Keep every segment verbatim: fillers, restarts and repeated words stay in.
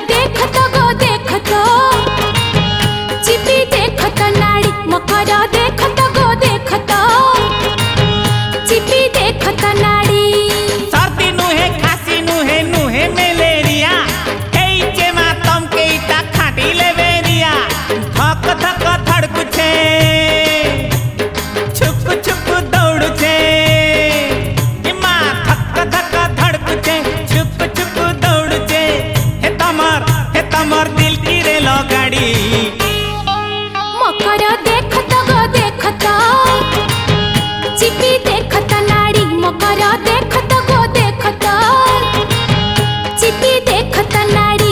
देखत गो देखत चिपी देखत नाड़ी मकर देखत गो देखत चिपी देखत नाड़ी सर्दी नुहे खासी नुहे नुहे मलेरिया एई जेमा तम के इटा खाटी लेवेरिया धक धक धड़कु छे छुप छुप दौड़ु छे इमा धक धक धड़कु छे छुप छुप दौड़ु छे हे तमर हे तमर दिल की रेल गाड़ी मकर देखत गो देखत चिपी देखत नाड़ी मकर देखत गो देखत चिपी देखत नाड़ी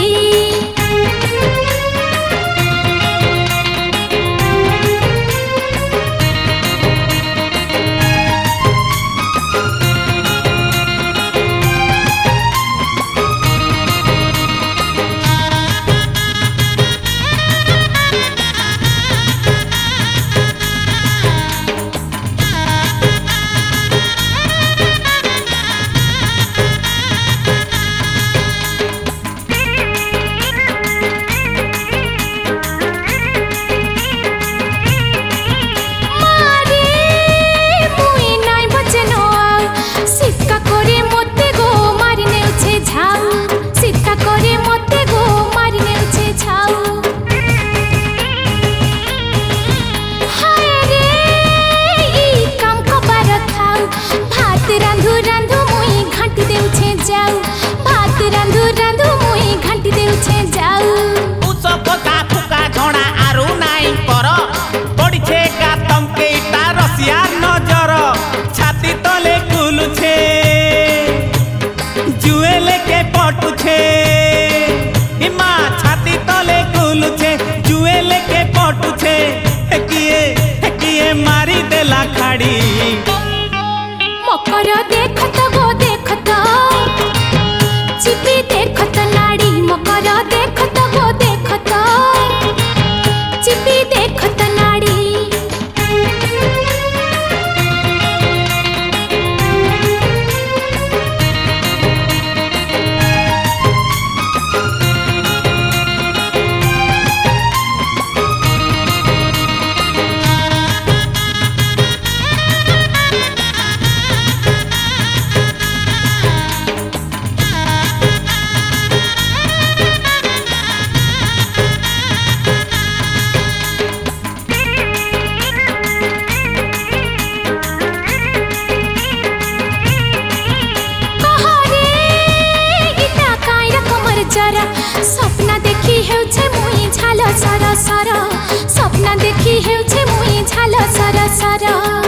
जुएले के पटु छे इमा छाती तले गुलु छे जुएले के पटु छे किए किए मारी देला खाड़ी मकर देखत गो देखत चिपी देखत नाड़ी मकर देखत गो देखत चिपी देखत नाड़ी सपना देखी हेउछे मुई झाल सर सर सपना देखी हेउछे मुई झाल सर सर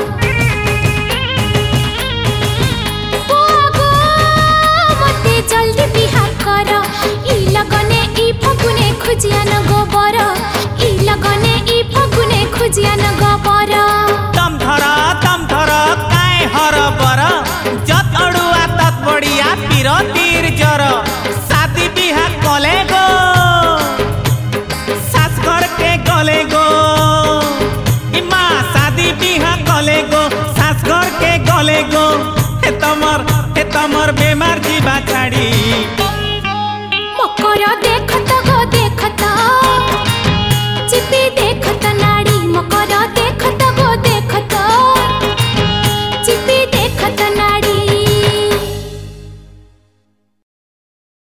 ओगो मते जल्दी बिहा कर ई लगने ई फगुने खुजिया न गोबर ई लगने ई फगुने खुजिया न गोबर तम धर तम धर काय हर बर जत अड़ुआ तत बढ़िया पीर तीर जर शादी बिहा कले गो सास घर के गले गो इमा शादी बिहा कले गो सास घर के गले गो हे तमर हे तमर बेमार जीवा छाड़ी